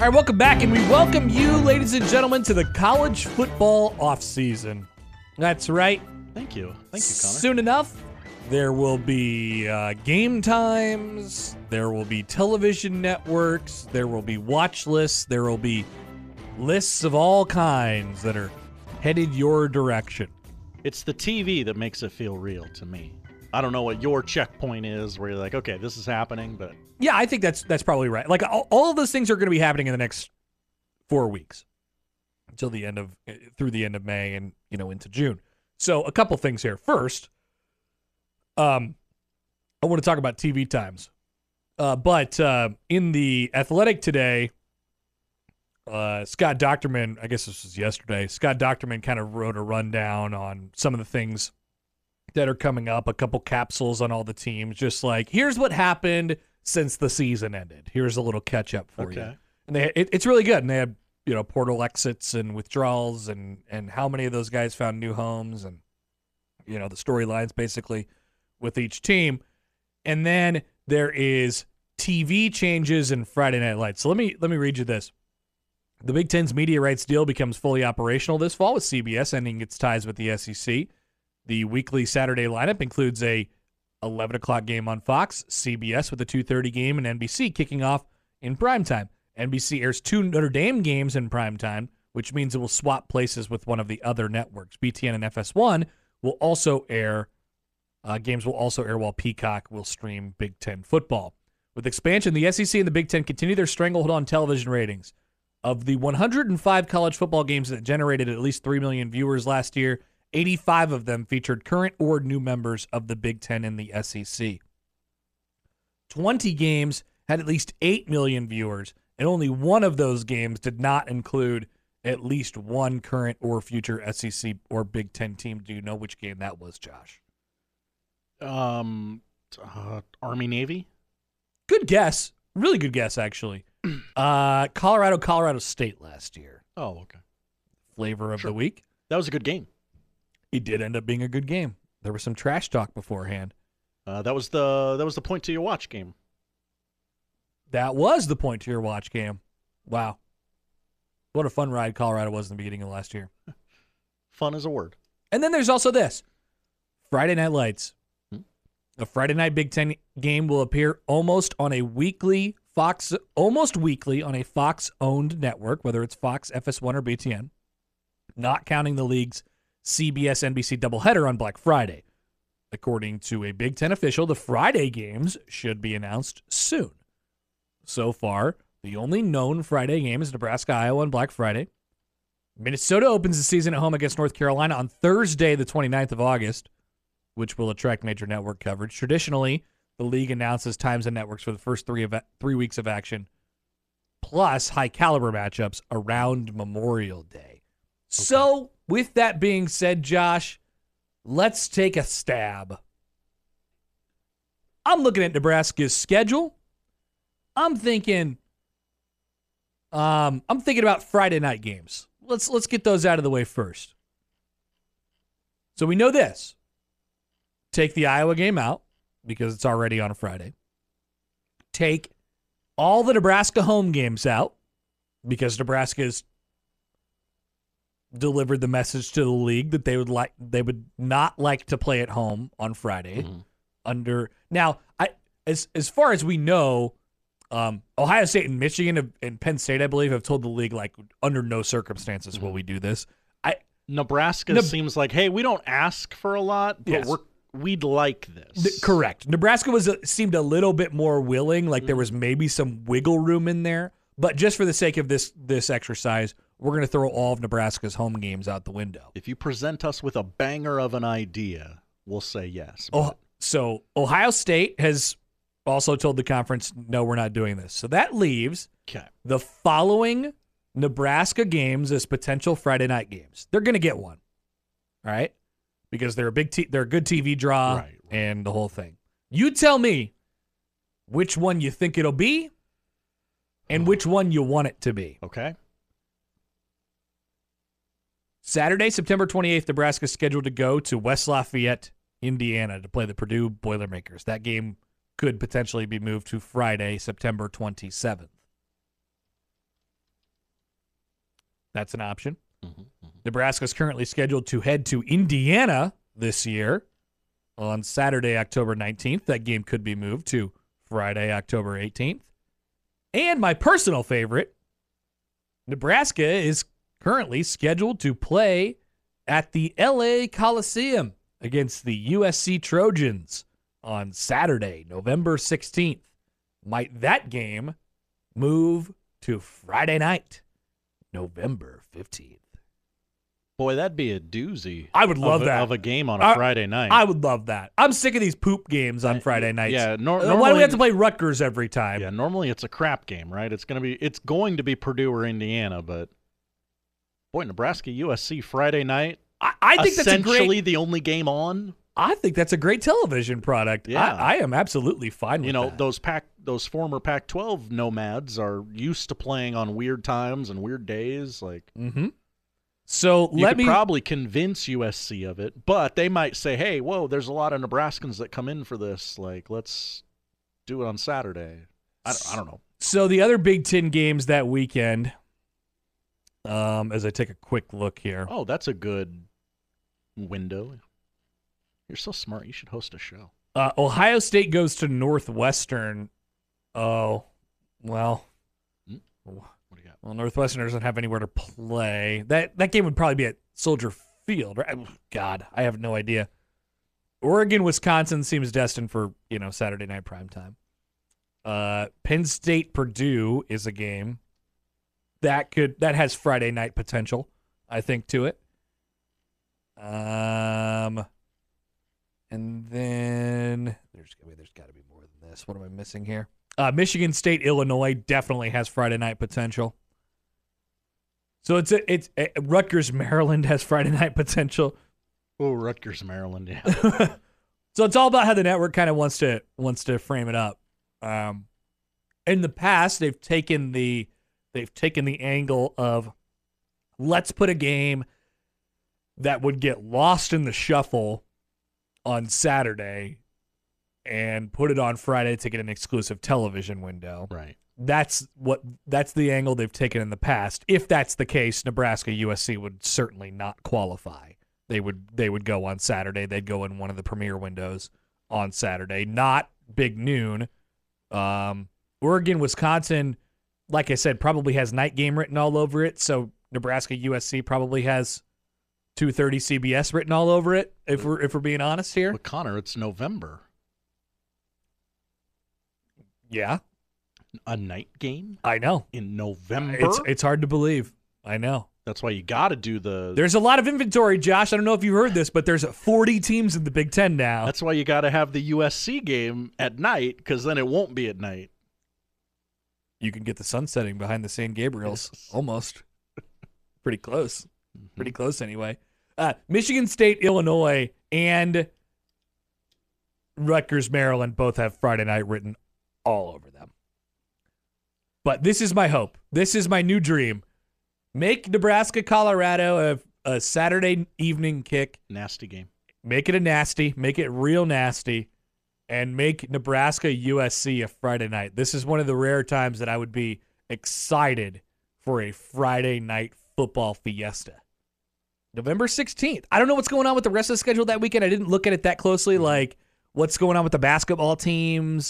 All right, welcome back, and we welcome you, ladies and gentlemen, to the college football offseason. That's right. Thank you, Connor. Soon enough, there will be game times, there will be television networks, there will be watch lists, there will be lists of all kinds that are headed your direction. It's the TV that makes it feel real to me. I don't know what your checkpoint is where you're like, okay, this is happening, but... Yeah, I think that's probably right. Like, all of those things are going to be happening in the next 4 weeks through the end of May and, into June. So a couple things here. First, I want to talk about TV times. But in the Athletic today, Scott Docterman, I guess this was yesterday, Scott Docterman kind of wrote a rundown on some of the things that are coming up, a couple capsules on all the teams, just like, here's what happened since the season ended. Here's a little catch-up for you. And it's really good. And they had, portal exits and withdrawals and how many of those guys found new homes and, the storylines basically with each team. And then there is TV changes and Friday Night Lights. So let me read you this. The Big Ten's media rights deal becomes fully operational this fall with CBS ending its ties with the SEC. The weekly Saturday lineup includes a 11 o'clock game on Fox, CBS with a 2:30 game, and NBC kicking off in primetime. NBC airs 2 Notre Dame games in primetime, which means it will swap places with one of the other networks. BTN and FS1 will also air, games will also air while Peacock will stream Big Ten football. With expansion, the SEC and the Big Ten continue their stranglehold on television ratings. Of the 105 college football games that generated at least 3 million viewers last year, 85 of them featured current or new members of the Big Ten and the SEC. 20 games had at least 8 million viewers, and only one of those games did not include at least one current or future SEC or Big Ten team. Do you know which game that was, Josh? Army-Navy? Good guess. Really good guess, actually. Colorado State last year. Oh, okay. Flavor of the week. That was a good game. It did end up being a good game. There was some trash talk beforehand. That was the point to your watch game. That was the point to your watch game. Wow. What a fun ride Colorado was in the beginning of last year. Fun is a word. And then there's also this. Friday Night Lights. A Friday night Big Ten game will appear almost weekly on a Fox-owned network, whether it's Fox, FS1, or BTN, not counting the league's CBS-NBC doubleheader on Black Friday. According to a Big Ten official, the Friday games should be announced soon. So far, the only known Friday game is Nebraska-Iowa on Black Friday. Minnesota opens the season at home against North Carolina on Thursday, the 29th of August, which will attract major network coverage. Traditionally, the league announces times and networks for the first 3 weeks of action, plus high-caliber matchups around Memorial Day. Okay. So, with that being said, Josh, let's take a stab. I'm looking at Nebraska's schedule. I'm thinking about Friday night games. Let's get those out of the way first. So we know this. Take the Iowa game out because it's already on a Friday. Take all the Nebraska home games out because Nebraska's delivered the message to the league that they would not like to play at home on Friday. As far as we know, Ohio State and Michigan and Penn State, I believe, have told the league, like, under no circumstances will we do this. Nebraska seems like, hey, we don't ask for a lot, but we'd like this. Correct. Nebraska seemed a little bit more willing, like there was maybe some wiggle room in there. But just for the sake of this exercise, we're going to throw all of Nebraska's home games out the window. If you present us with a banger of an idea, we'll say yes. So Ohio State has also told the conference, no, we're not doing this. So that leaves the following Nebraska games as potential Friday night games. They're going to get one, all right? Because they're a good TV draw and the whole thing. You tell me which one you think it'll be and which one you want it to be. Okay. Saturday, September 28th, Nebraska is scheduled to go to West Lafayette, Indiana to play the Purdue Boilermakers. That game could potentially be moved to Friday, September 27th. That's an option. Mm-hmm. Nebraska's currently scheduled to head to Indiana this year on Saturday, October 19th. That game could be moved to Friday, October 18th. And my personal favorite, Nebraska is currently scheduled to play at the LA Coliseum against the USC Trojans on Saturday, November 16th. Might that game move to Friday night, November 15th? Boy, that'd be a doozy. I would love that. Of a game on a Friday night. I would love that. I'm sick of these poop games on Friday nights. Yeah, normally, why do we have to play Rutgers every time? Yeah, normally it's a crap game, right? It's going to be Purdue or Indiana, but boy, Nebraska USC Friday night. I think that's essentially the only game on. I think that's a great television product. Yeah. I am absolutely fine with that. Those former Pac-12 nomads are used to playing on weird times and weird days. Like, So you could probably convince USC of it, but they might say, "Hey, whoa, there's a lot of Nebraskans that come in for this. Like, let's do it on Saturday." I don't know. So the other Big Ten games that weekend, as I take a quick look here. Oh, that's a good window. You're so smart. You should host a show. Ohio State goes to Northwestern. Oh, well. What do you got? Well, Northwestern doesn't have anywhere to play. That game would probably be at Soldier Field, right? God, I have no idea. Oregon, Wisconsin seems destined for, Saturday night primetime. Penn State, Purdue is a game that has Friday night potential, I think, to it. And then there's got to be more than this. What am I missing here? Michigan State, Illinois definitely has Friday night potential. So it's Rutgers, Maryland has Friday night potential. Oh, Rutgers, Maryland, yeah. So it's all about how the network kind of wants to frame it up. In the past, they've taken the angle of let's put a game that would get lost in the shuffle on Saturday and put it on Friday to get an exclusive television window. Right. That's the angle they've taken in the past. If that's the case, Nebraska USC would certainly not qualify. They would go on Saturday. They'd go in one of the premier windows on Saturday, not big noon. Oregon, Wisconsin, like I said, probably has night game written all over it. So Nebraska USC probably has 2:30 CBS written all over it. If we're being honest here, but Connor, it's November. Yeah, a night game. I know in November. It's hard to believe. I know. That's why you got to do the. There's a lot of inventory, Josh. I don't know if you heard this, but there's 40 teams in the Big Ten now. That's why you got to have the USC game at night, because then it won't be at night. You can get the sun setting behind the San Gabriels. Yes. Almost. Pretty close. Mm-hmm. Pretty close anyway. Michigan State, Illinois, and Rutgers, Maryland both have Friday night written all over them. But this is my hope. This is my new dream. Make Nebraska, Colorado a Saturday evening kick. Nasty game. Make it a nasty. Make it real nasty. And make Nebraska, USC a Friday night. This is one of the rare times that I would be excited for a Friday night football fiesta. November 16th. I don't know what's going on with the rest of the schedule that weekend. I didn't look at it that closely. Like, what's going on with the basketball teams?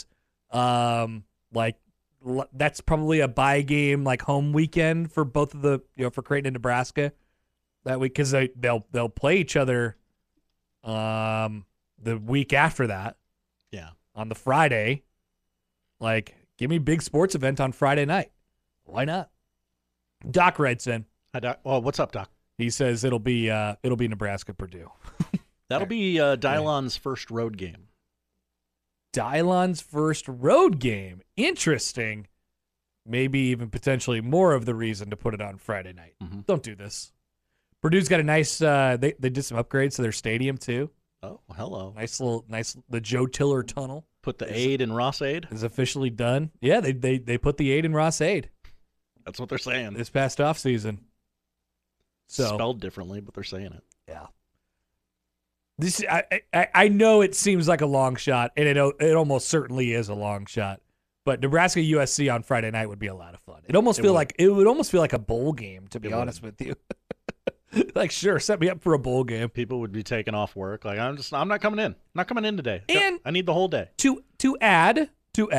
That's probably a bye game, like home weekend for both of the, for Creighton and Nebraska that week, because they'll play each other the week after that. Yeah. On the Friday. Like, give me big sports event on Friday night. Why not? Doc writes in. Hi, Doc. Oh, what's up, Doc? He says it'll be Nebraska Purdue. That'll be Dylon's first road game. Dylon's first road game. Interesting. Maybe even potentially more of the reason to put it on Friday night. Mm-hmm. Don't do this. Purdue's got a nice. They did some upgrades to their stadium too. Oh, hello. Nice. The Joe Tiller Tunnel. Put the aid in Ross Aid. Is officially done. Yeah, they put the aid in Ross Aid. That's what they're saying. This past off season. So spelled differently, but they're saying it. Yeah. This I know it seems like a long shot, and it almost certainly is a long shot. But Nebraska USC on Friday night would be a lot of fun. It would almost feel like a bowl game, to be honest with you. Like, sure, set me up for a bowl game. People would be taking off work. Like, I'm not coming in. I'm not coming in today. And I need the whole day. To add,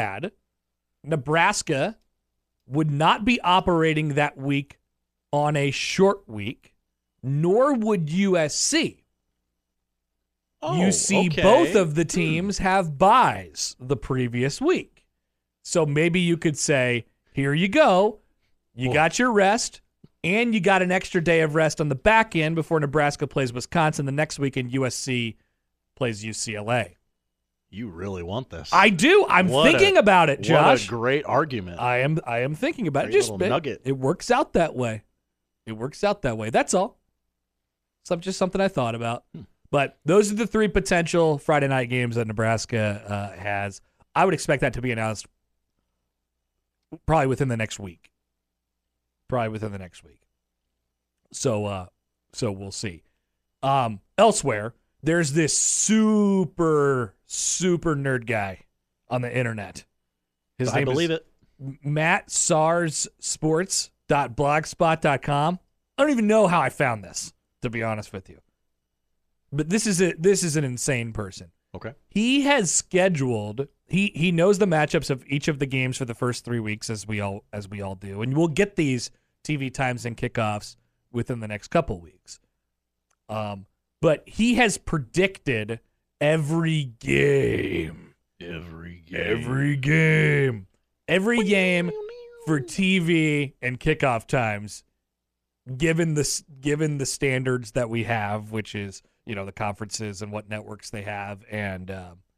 Nebraska would not be operating that week on a short week, nor would USC. Oh, You see, okay. both of the teams have buys the previous week. So maybe you could say, here you go. You got your rest, and you got an extra day of rest on the back end before Nebraska plays Wisconsin the next week, and USC plays UCLA. You really want this. I do. I'm thinking about it, Josh. What a great argument. I am thinking about it. Great Just little nugget. It works out that way. That's all. Just something I thought about. But those are the three potential Friday night games that Nebraska has. I would expect that to be announced probably within the next week. So we'll see. Elsewhere, there's this super nerd guy on the internet. His name is Matt SarsSports.blogspot.com. I don't even know how I found this, to be honest with you. But this is an insane person. Okay. He has scheduled. He knows the matchups of each of the games for the first 3 weeks, as we all do, and we'll get these TV times and kickoffs within the next couple weeks. But he has predicted every game for TV and kickoff times, given the standards that we have, which is, the conferences and what networks they have, and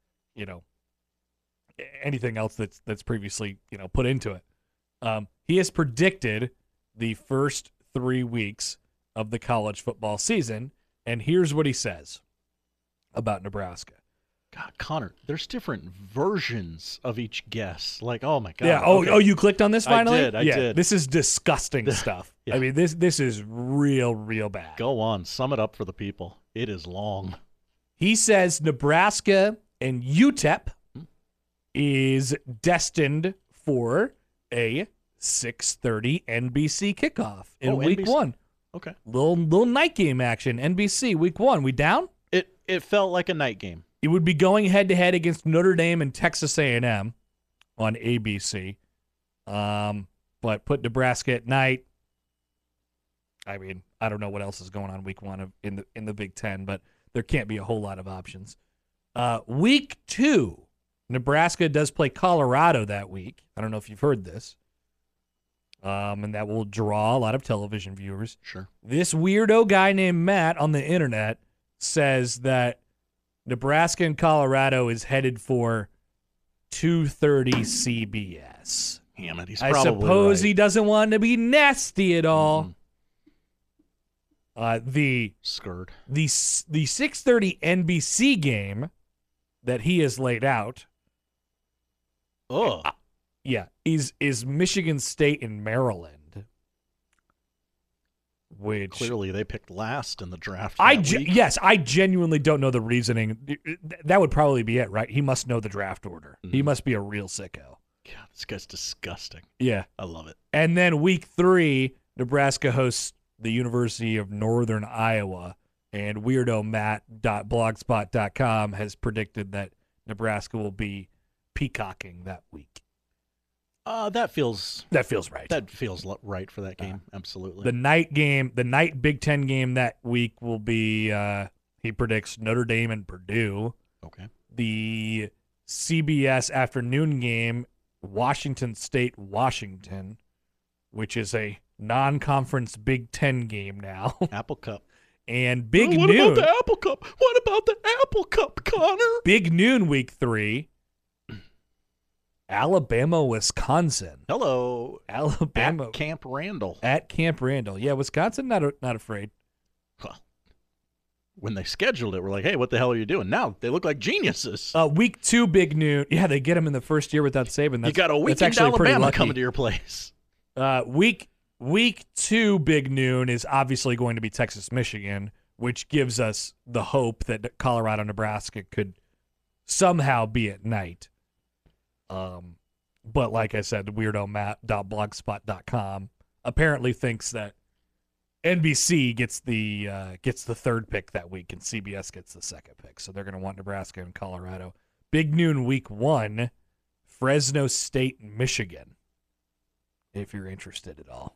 anything else that's previously put into it. He has predicted the first 3 weeks of the college football season, and here's what he says about Nebraska. God, Connor, there's different versions of each guess. Like, oh my God. Yeah. Okay. You clicked on this finally? I did. This is disgusting stuff. Yeah. I mean, this is real bad. Go on, sum it up for the people. It is long. He says Nebraska and UTEP is destined for a 6:30 NBC kickoff in week NBC. 1. Okay. Little night game action, NBC week 1. We down? It felt like a night game. It would be going head-to-head against Notre Dame and Texas A&M on ABC. But put Nebraska at night. I mean, I don't know what else is going on week 1 in the Big Ten, but there can't be a whole lot of options. Week 2, Nebraska does play Colorado that week. I don't know if you've heard this. And that will draw a lot of television viewers. Sure. This weirdo guy named Matt on the internet says that Nebraska and Colorado is headed for 2:30 CBS. Damn it, he's I probably suppose right. he doesn't want to be nasty at all. The 6:30 NBC game that he has laid out, is Michigan State and Maryland. Which clearly they picked last in the draft. I genuinely don't know the reasoning. That would probably be it, right? He must know the draft order. He must be a real sicko. God, this guy's disgusting. Yeah. I love it. And then week 3, Nebraska hosts the University of Northern Iowa, and weirdomatt.blogspot.com has predicted that Nebraska will be peacocking that week. That feels right. That feels right for that game. Absolutely. The night Big Ten game that week will be, he predicts Notre Dame and Purdue. Okay. The CBS afternoon game, Washington State, Washington, which is a non-conference Big Ten game now. Apple Cup. And Big What Noon. about the Apple Cup? What about the Apple Cup, Connor? Big Noon week 3. Alabama, Wisconsin. Hello. Alabama. At Camp Randall. Yeah, Wisconsin not afraid. Huh. When they scheduled it, we're like, hey, what the hell are you doing? Now they look like geniuses. Week 2, Big Noon. Yeah, they get him in the first year without Saban. You got a weekend Alabama coming to your place. Week 2, Big Noon is obviously going to be Texas, Michigan, which gives us the hope that Colorado, Nebraska could somehow be at night. But like I said, weirdomatt.blogspot.com apparently thinks that NBC gets the third pick that week and CBS gets the second pick. So they're going to want Nebraska and Colorado. Big noon week 1, Fresno State, Michigan. If you're interested at all.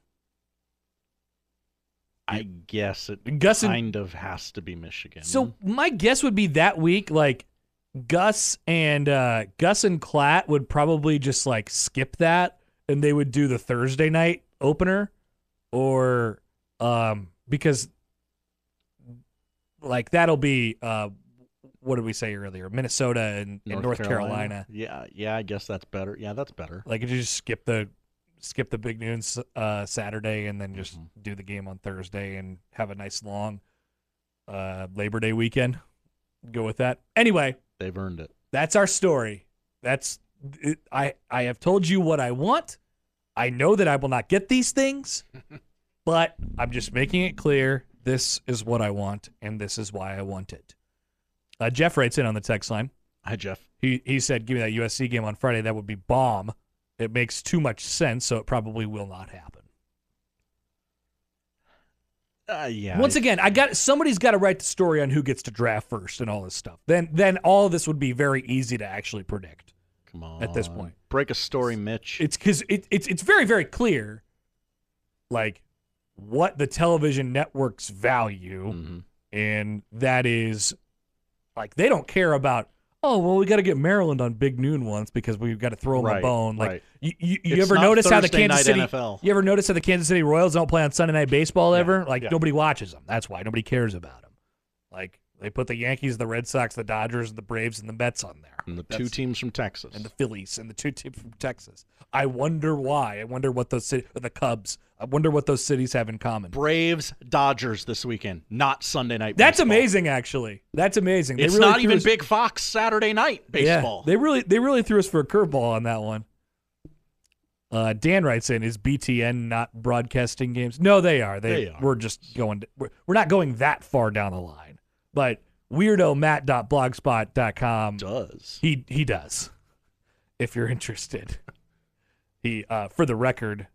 I guess it kind of has to be Michigan. So my guess would be that week, like Gus and Klatt would probably just like skip that, and they would do the Thursday night opener, or because like that'll be what did we say earlier? Minnesota and North Carolina. Yeah, I guess that's better. Yeah, that's better. Like you just skip the big noon Saturday and then just do the game on Thursday and have a nice long Labor Day weekend. Go with that. Anyway, they've earned it. That's our story. That's it. I have told you what I want. I know that I will not get these things, but I'm just making it clear this is what I want and this is why I want it. Jeff writes in on the text line. Hi, Jeff. He said, give me that USC game on Friday. That would be bomb. It makes too much sense, so it probably will not happen. Yeah. Once again, somebody's got to write the story on who gets to draft first and all this stuff. Then all of this would be very easy to actually predict. Come on. At this point, break a story, Mitch. It's because it's very, very clear, like what the television networks value, and that is like they don't care about. Oh, well, we got to get Maryland on Big Noon once because we've got to throw them a bone. Like, you ever notice how the Kansas City NFL. You ever notice how the Kansas City Royals don't play on Sunday Night Baseball ever? Like nobody watches them. That's why nobody cares about them. Like they put the Yankees, the Red Sox, the Dodgers, the Braves, and the Mets on there, and the two teams from Texas, and the Phillies, and the two teams from Texas. I wonder why. I wonder what the Cubs. I wonder what those cities have in common. Braves, Dodgers this weekend, not Sunday Night That's baseball. amazing, actually. That's amazing. It's not even Big Fox Saturday Night baseball. Yeah, they really threw us for a curveball on that one. Dan writes in, is BTN not broadcasting games? No, they are. They are. We're just going. We're not going that far down the line. But weirdomatt.blogspot.com does. He does. If you're interested. He for the record,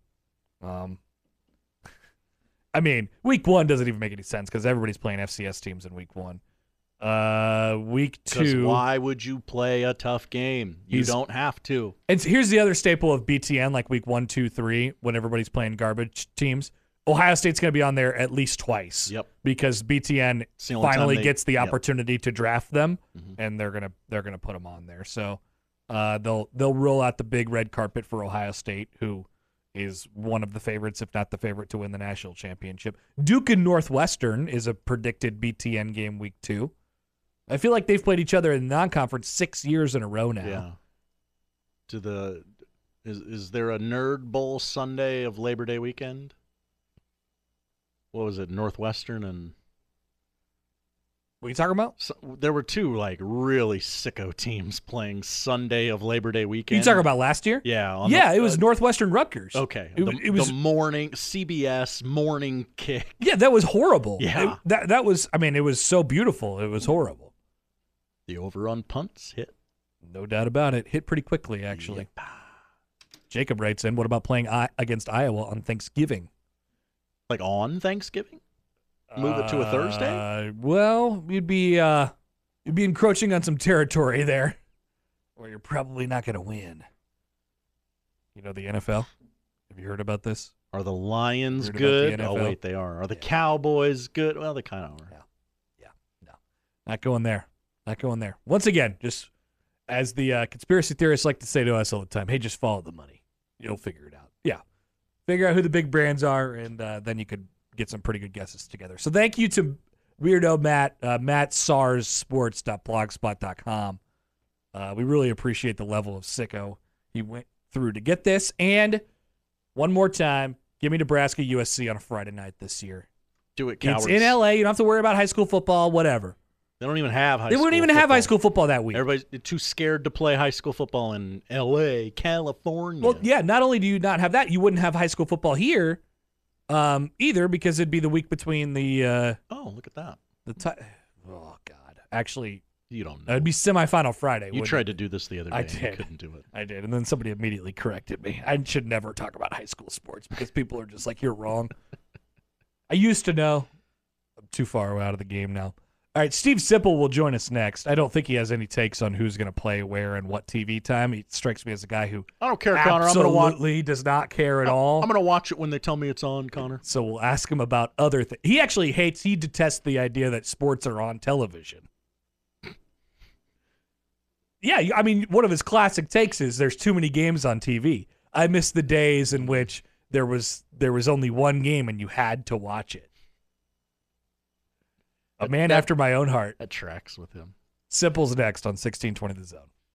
I mean, week 1 doesn't even make any sense because everybody's playing FCS teams in week 1. Week 2. Why would you play a tough game? You don't have to. And here's the other staple of BTN, like week 1, 2, 3, when everybody's playing garbage teams. Ohio State's going to be on there at least twice. Yep. Because BTN finally gets the opportunity to draft them, and they're gonna put them on there. So they'll roll out the big red carpet for Ohio State, who is one of the favorites, if not the favorite, to win the national championship. Duke and Northwestern is a predicted BTN game week 2. I feel like they've played each other in non-conference 6 years in a row now. Yeah. Is there a Nerd Bowl Sunday of Labor Day weekend? What was it, Northwestern and... What are you talking about? So, there were two like really sicko teams playing Sunday of Labor Day weekend. You talking about last year? Yeah. It was Northwestern Rutgers. Okay. It was the morning CBS morning kick. Yeah, that was horrible. Yeah. That was, I mean, it was so beautiful. It was horrible. The over on punts hit. No doubt about it. Hit pretty quickly, actually. Yep. Jacob writes in, what about playing against Iowa on Thanksgiving? Like on Thanksgiving? Move it to a Thursday? Well, you'd be encroaching on some territory there where you're probably not going to win. You know the NFL? Have you heard about this? Are the Lions good? Oh, wait, they are. Are the Cowboys good? Well, they kind of are. Yeah. No. Not going there. Once again, just as the conspiracy theorists like to say to us all the time, hey, just follow the money. You'll figure it out. Yeah. Figure out who the big brands are, and then you could get some pretty good guesses together. So thank you to Weirdo Matt, mattsarssports.blogspot.com. We really appreciate the level of sicko he went through to get this. And one more time, give me Nebraska USC on a Friday night this year. Do it, cowards. It's in LA. You don't have to worry about high school football, whatever. They don't even have high school football. They wouldn't even have high school football that week. Everybody's too scared to play high school football in LA, California. Well, yeah, not only do you not have that, you wouldn't have high school football here either, because it'd be the week between the oh, look at that. Oh God. Actually, You don't know. It'd be semifinal Friday. You wouldn't tried it? to do this the other day. I and you did. couldn't do it. I did, and then somebody immediately corrected me. I should never talk about high school sports because people are just like, you're wrong. I used to know. I'm too far out of the game now. All right, Steve Sipple will join us next. I don't think he has any takes on who's going to play where and what TV time. He strikes me as a guy who I don't care, Connor. I'm absolutely does not care at all. I'm going to watch it when they tell me it's on, Connor. So we'll ask him about other things. He actually he detests the idea that sports are on television. Yeah, I mean, one of his classic takes is there's too many games on TV. I miss the days in which there was only one game and you had to watch it. A man after my own heart. That tracks with him. Simple's next on 1620 The Zone.